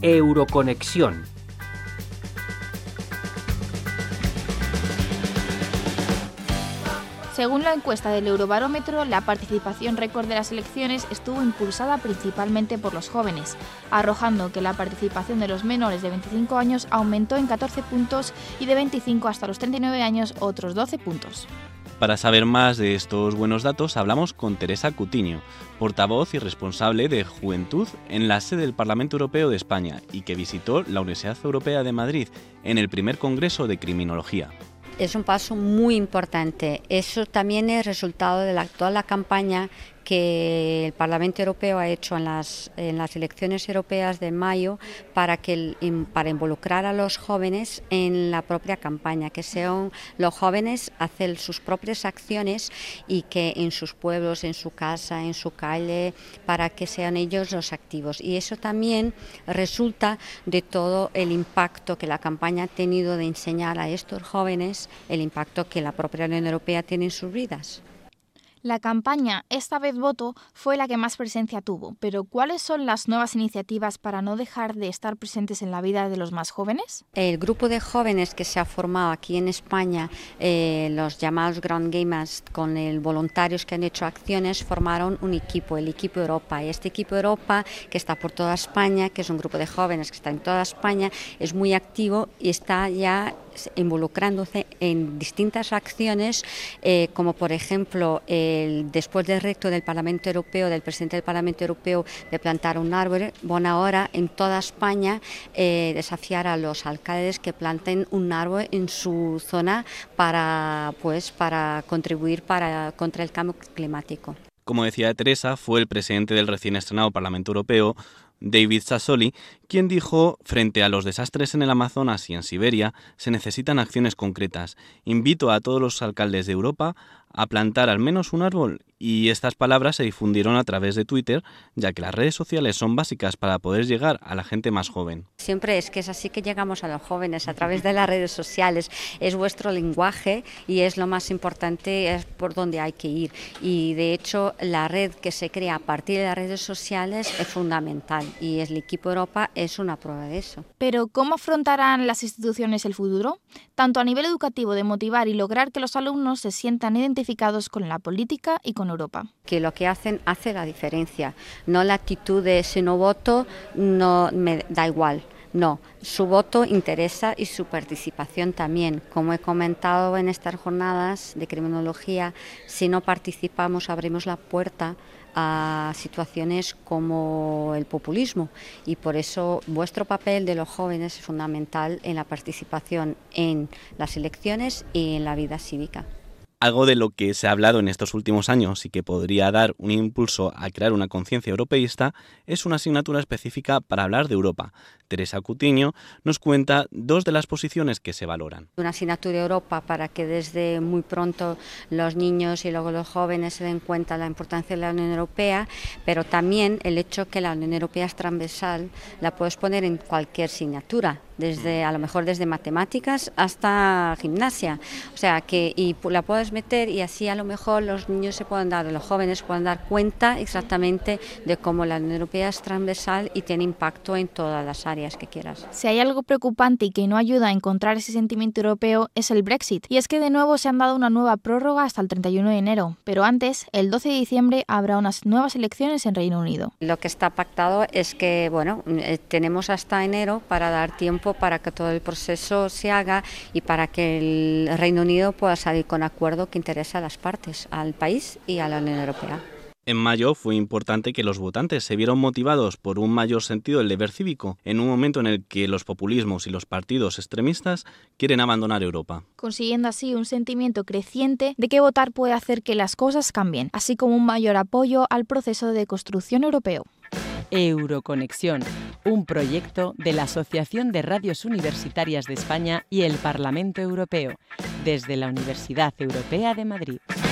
Euroconexión. Según la encuesta del Eurobarómetro, la participación récord de las elecciones estuvo impulsada principalmente por los jóvenes, arrojando que la participación de los menores de 25 años aumentó en 14 puntos y de 25 hasta los 39 años otros 12 puntos. Para saber más de estos buenos datos, hablamos con Teresa Cutiño, portavoz y responsable de Juventud en la sede del Parlamento Europeo de España y que visitó la Universidad Europea de Madrid en el primer Congreso de Criminología. Es un paso muy importante. Eso también es resultado de toda la campaña que el Parlamento Europeo ha hecho en las elecciones europeas de mayo para involucrar a los jóvenes en la propia campaña, que sean los jóvenes hacer sus propias acciones y que en sus pueblos, en su casa, en su calle, para que sean ellos los activos. Y eso también resulta de todo el impacto que la campaña ha tenido de enseñar a estos jóvenes el impacto que la propia Unión Europea tiene en sus vidas. La campaña Esta vez voto fue la que más presencia tuvo, pero ¿cuáles son las nuevas iniciativas para no dejar de estar presentes en la vida de los más jóvenes? El grupo de jóvenes que se ha formado aquí en España, los llamados Ground Gamers, con voluntarios que han hecho acciones, formaron un equipo, el equipo Europa. Y este equipo Europa, que está por toda España, que es un grupo de jóvenes que está en toda España, es muy activo y está ya involucrándose en distintas acciones, como por ejemplo después del reto del Parlamento Europeo, del presidente del Parlamento Europeo, de plantar un árbol. Bueno, ahora en toda España desafiar a los alcaldes que planten un árbol en su zona para contribuir contra el cambio climático. Como decía Teresa, fue el presidente del recién estrenado Parlamento Europeo, David Sassoli, quien dijo: frente a los desastres en el Amazonas y en Siberia, se necesitan acciones concretas. Invito a todos los alcaldes de Europa a plantar al menos un árbol. Y estas palabras se difundieron a través de Twitter, ya que las redes sociales son básicas para poder llegar a la gente más joven. Siempre es así que llegamos a los jóvenes, a través de las redes sociales. Es vuestro lenguaje y es lo más importante, es por donde hay que ir. Y de hecho la red que se crea a partir de las redes sociales es fundamental y el equipo Europa es una prueba de eso. Pero ¿cómo afrontarán las instituciones el futuro? Tanto a nivel educativo, de motivar y lograr que los alumnos se sientan identificados con la política y con Europa. Que lo que hace la diferencia, no la actitud de si no voto no me da igual. No, su voto interesa y su participación también. Como he comentado en estas jornadas de criminología, si no participamos abrimos la puerta a situaciones como el populismo y por eso vuestro papel de los jóvenes es fundamental en la participación en las elecciones y en la vida cívica. Algo de lo que se ha hablado en estos últimos años y que podría dar un impulso a crear una conciencia europeísta es una asignatura específica para hablar de Europa. Teresa Cutiño nos cuenta dos de las posiciones que se valoran. Una asignatura Europa para que desde muy pronto los niños y luego los jóvenes se den cuenta de la importancia de la Unión Europea, pero también el hecho que la Unión Europea es transversal, la puedes poner en cualquier asignatura, a lo mejor desde matemáticas hasta gimnasia, o sea que y la puedes meter y así a lo mejor los jóvenes se pueden dar cuenta exactamente de cómo la Unión Europea es transversal y tiene impacto en todas las áreas que quieras. Si hay algo preocupante y que no ayuda a encontrar ese sentimiento europeo es el Brexit, y es que de nuevo se han dado una nueva prórroga hasta el 31 de enero, pero antes, el 12 de diciembre, habrá unas nuevas elecciones en Reino Unido. Lo que está pactado es que tenemos hasta enero para dar tiempo para que todo el proceso se haga y para que el Reino Unido pueda salir con acuerdo que interesa a las partes, al país y a la Unión Europea. En mayo fue importante que los votantes se vieron motivados por un mayor sentido del deber cívico, en un momento en el que los populismos y los partidos extremistas quieren abandonar Europa. Consiguiendo así un sentimiento creciente de que votar puede hacer que las cosas cambien, así como un mayor apoyo al proceso de construcción europeo. Euroconexión, un proyecto de la Asociación de Radios Universitarias de España y el Parlamento Europeo, desde la Universidad Europea de Madrid.